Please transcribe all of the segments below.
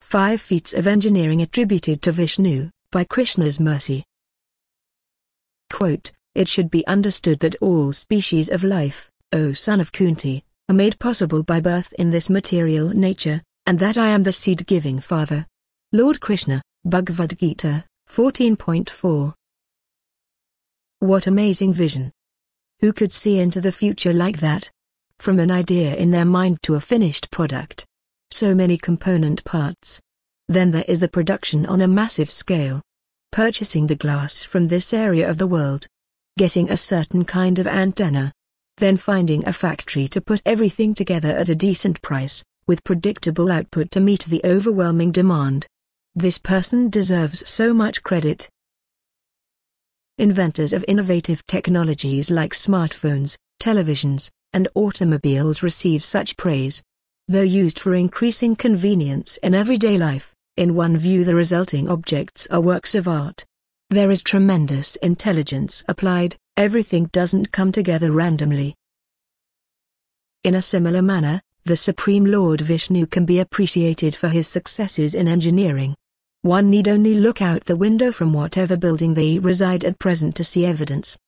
5 feats of engineering attributed to Vishnu, by Krishna's mercy. Quote, "It should be understood that all species of life, O son of Kunti, are made possible by birth in this material nature, and that I am the seed-giving Father." Lord Krishna, Bhagavad Gita, 14.4. What amazing vision! Who could see into the future like that? From an idea in their mind to a finished product. So many component parts. Then there is the production on a massive scale. Purchasing the glass from this area of the world. Getting a certain kind of antenna. Then finding a factory to put everything together at a decent price, with predictable output to meet the overwhelming demand. This person deserves so much credit. Inventors of innovative technologies like smartphones, televisions, and automobiles receive such praise. Though used for increasing convenience in everyday life, in one view the resulting objects are works of art. There is tremendous intelligence applied, everything doesn't come together randomly. In a similar manner, the Supreme Lord Vishnu can be appreciated for his successes in engineering. One need only look out the window from whatever building they reside at present to see evidence.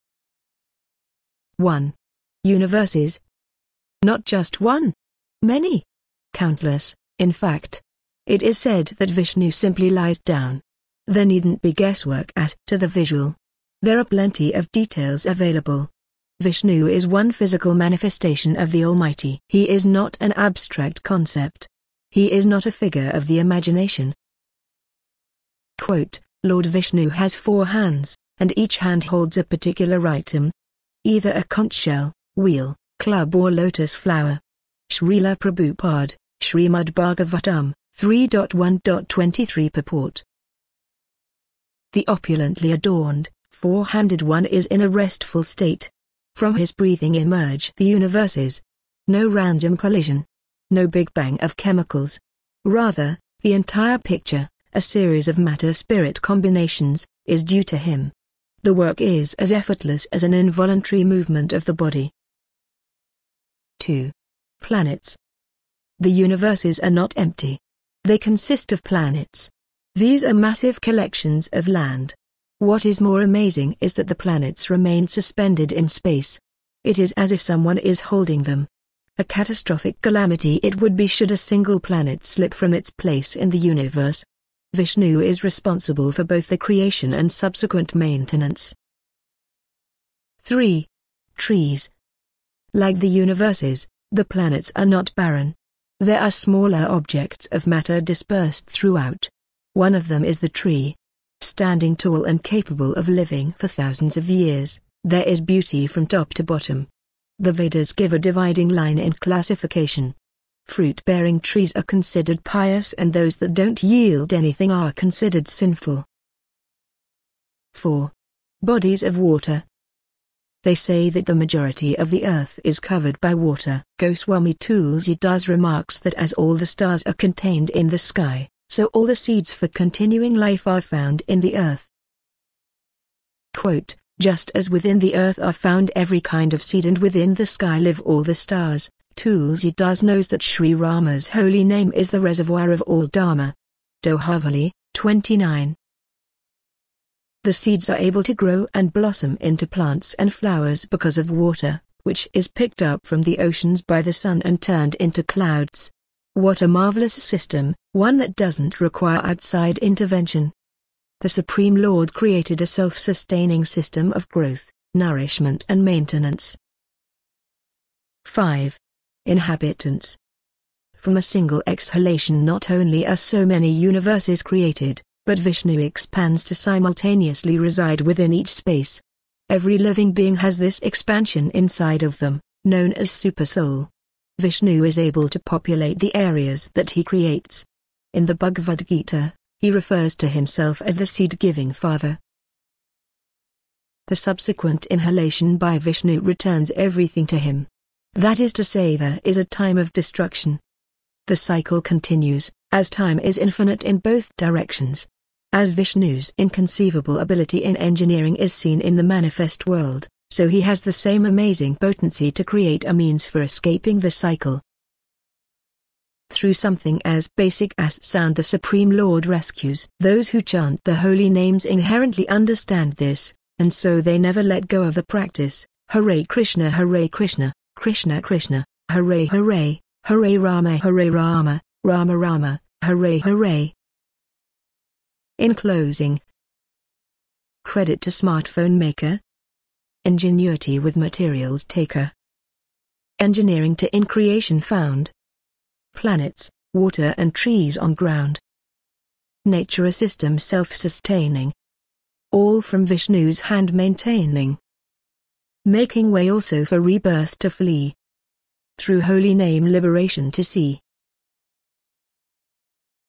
1. Universes. Not just one. Many. Countless, in fact. It is said that Vishnu simply lies down. There needn't be guesswork as to the visual. There are plenty of details available. Vishnu is one physical manifestation of the Almighty. He is not an abstract concept. He is not a figure of the imagination. Quote, Lord Vishnu has 4 hands, and each hand holds a particular item. Either a conch shell, wheel, club or lotus flower. Srila Prabhupada, Srimad Bhagavatam, 3.1.23 purport. The opulently adorned, 4-handed one is in a restful state. From his breathing emerge the universes. No random collision. No big bang of chemicals. Rather, the entire picture, a series of matter-spirit combinations, is due to him. The work is as effortless as an involuntary movement of the body. 2. Planets. The universes are not empty. They consist of planets. These are massive collections of land. What is more amazing is that the planets remain suspended in space. It is as if someone is holding them. A catastrophic calamity it would be should a single planet slip from its place in the universe. Vishnu is responsible for both the creation and subsequent maintenance. 3. Trees. Like the universes, the planets are not barren. There are smaller objects of matter dispersed throughout. One of them is the tree. Standing tall and capable of living for thousands of years, there is beauty from top to bottom. The Vedas give a dividing line in classification. Fruit-bearing trees are considered pious and those that don't yield anything are considered sinful. 4. Bodies of water. They say that the majority of the earth is covered by water. Goswami Tulsidas remarks that as all the stars are contained in the sky, so all the seeds for continuing life are found in the earth. Quote, just as within the earth are found every kind of seed and within the sky live all the stars, Tulsidas knows that Sri Rama's holy name is the reservoir of all Dharma. Dohavali, 29. The seeds are able to grow and blossom into plants and flowers because of water, which is picked up from the oceans by the sun and turned into clouds. What a marvelous system, one that doesn't require outside intervention. The Supreme Lord created a self-sustaining system of growth, nourishment and maintenance. 5. Inhabitants. From a single exhalation not only are so many universes created, but Vishnu expands to simultaneously reside within each space. Every living being has this expansion inside of them, known as Supersoul. Vishnu is able to populate the areas that he creates. In the Bhagavad Gita, he refers to himself as the seed-giving Father. The subsequent inhalation by Vishnu returns everything to him. That is to say, there is a time of destruction. The cycle continues, as time is infinite in both directions. As Vishnu's inconceivable ability in engineering is seen in the manifest world, so he has the same amazing potency to create a means for escaping the cycle. Through something as basic as sound, the Supreme Lord rescues. Those who chant the holy names inherently understand this, and so they never let go of the practice. Hare Krishna, Krishna Krishna, Hare Hare, Hare Rama, Rama Rama, Hare Hare. In closing, credit to smartphone maker, ingenuity with materials taker, engineering to in creation found, planets, water and trees on ground, nature a system self-sustaining, all from Vishnu's hand maintaining, making way also for rebirth to flee, through holy name liberation to see.